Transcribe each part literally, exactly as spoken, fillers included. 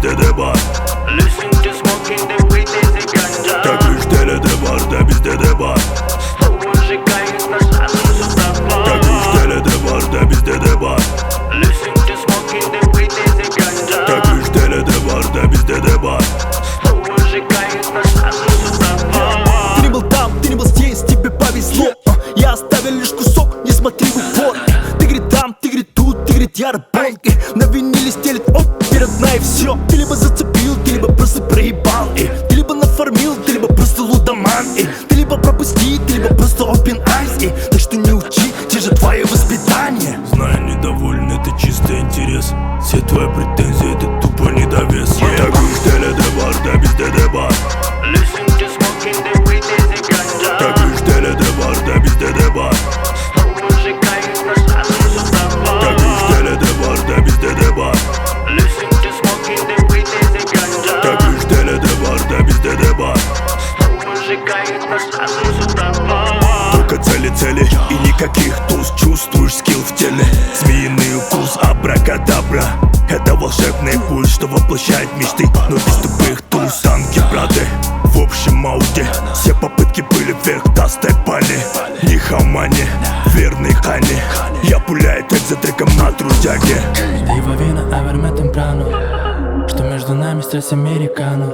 bizde de var. Listen to smoking the weed is the ganja. Takıştele de var da bizde de var. Мужикает наш азу суправа. Takıştele de var da bizde de var. Listen to smoking the weed is the ganja. Takıştele de var da bizde de var. Мужикает наш азу суправа. Ты не был там, ты не был здесь, тебе повезло. Я оставил лишь кусок, не смотри в упор. Ты говорит там, ты говорит тут, ты говорит я работал. На виниле стелит, оп, перед нами все. Ты либо зацепил, ты либо просто проебал. Эй. Ты либо нафармил, ты либо просто лудоман. Эй. Ты либо пропусти, ты либо просто open eyes. Эй. Так что не учи, те же твое воспитание. Знаю, недоволен, это чистый интерес. Все твои претензии, это тупо недовес. Takıştele de var da bizde de var. Listen to smoking the weed is the ganja. Takıştele de var da bizde de var. Мужикает наш азу суправа. Takıştele de var da bizde de var. Listen to smoking the weed is the ganja. Takıştele de var da bizde de var. Мужикает наш азу суправа. Только цели-цели и никаких туз. Чувствуешь скилл в теле, змеиный укус, абракадабра. Это волшебный пульс, что воплощает мечты, но без тупых туз. Танки, браты, в общем ауте. Все попытки были вверх, тастой пали. Не хамани, верный хани. Я пуляю трек за треком на трудяге. Diva vina, a verme temprano. Что между нами стресс американо.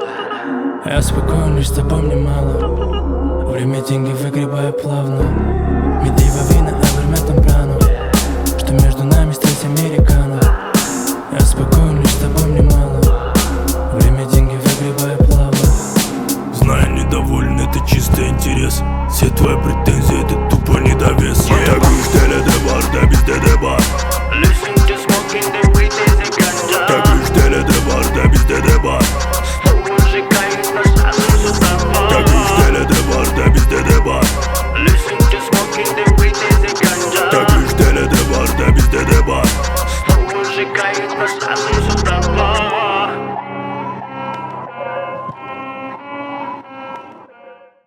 Я спокоен, лишь запомни мало. Время деньги выгребаю плавно. Mi diva vina, a verme temprano. Что между нами стресс американо. Я спокоен, лишь запомни мало. Время деньги выгребаю плавно. Знаю, недоволен, это чистый интерес. Все твои претензии, это тупо недовес. Takıştele de var da bizde de var. Listen to smoking the weed is the ganja. Takıştele de var da bizde de var. Мужикает наш азу суправа. Takıştele de var da bizde de var. Listen to smoking the weed is the ganja. Takıştele de var da bizde de var. Мужикает наш азу суправа.